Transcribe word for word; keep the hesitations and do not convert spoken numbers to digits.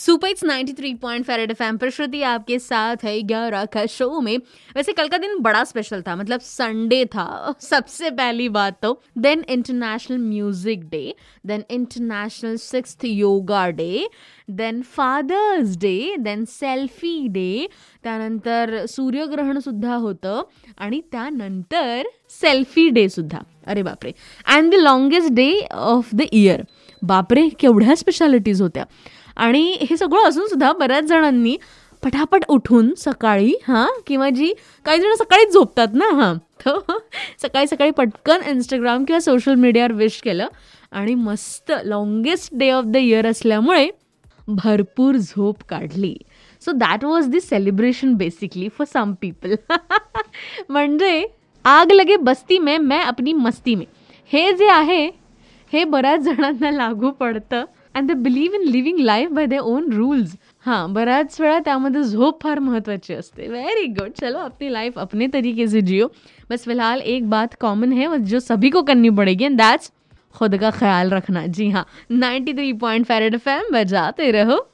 Super it's ninety three point five Red FM पर श्रुति आपके साथ है ग्यारह का शो में। वैसे कल का दिन बड़ा स्पेशल था, मतलब संडे था। सबसे पहली बात तो then international music day, then international sixth yoga day, then father's day, then selfie day, त्यानंतर सूर्यग्रहण सुद्धा होतं आणि त्यानंतर सेल्फी डे सुद्धा. अरे बापरे. And the longest day of the year. बापरे, केवढ्या स्पेशालिटीज होत्या. आणि हे सगळं असून सुद्धा बऱ्याच जणांनी पटापट उठून सकाळी हां किंवा जी काही जण सकाळीच झोपतात ना हां तर सकाळी सकाळी पटकन इंस्टाग्राम किंवा सोशल मीडियावर विश केलं आणि मस्त longest day of the year असल्यामुळे भरपूर झोप काढली. So that was the celebration basically for some people. म्हणजे आग लगे बस्ती में मैं अपनी मस्ती में, हे जे आहे हे बऱ्याच जणांना लागू पडतं. And they believe in living life by their own rules. हां, बऱ्याच वेळा त्यामध्ये झोप फार महत्त्वाची असते. Very good. चलो अपनी लाइफ अपने तरीके से जियो. बस फिलहाल एक बात कॉमन है जो सभी को करनी पड़ेगी, एंड दैट्स खुद का ख्याल रखना. जी हाँ, ninety three point five FM बजाते रहो.